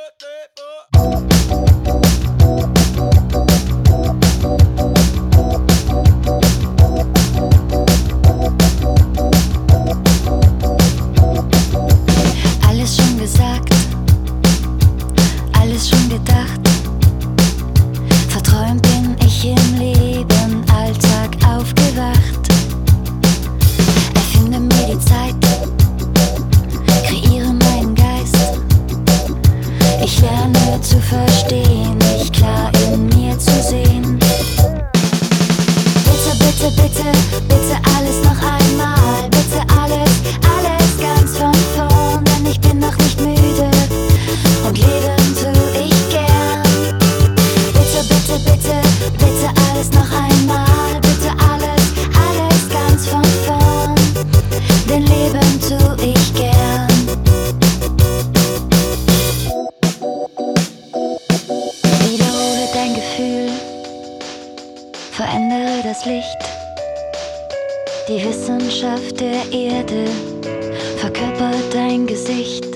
Alles schon gesagt, alles schon gedacht. Verträumt bin ich im Leben, Alltag aufgewacht. Erfinde mir die Zeit, kreiere meinen Geist. Ich lerne zu verstehen, mich klar in mir zu sehen. Bitte, bitte, bitte, bitte alles noch einmal. Bitte alles, alles ganz von vorn, denn ich bin noch nicht müde und leben tu ich gern. Bitte, bitte, bitte, bitte alles noch einmal. Bitte alles, alles ganz von vorn, denn leben tu ich gern. Wiederhole dein Gefühl, verändere das Licht. Die Wissenschaft der Erde verkörpert dein Gesicht.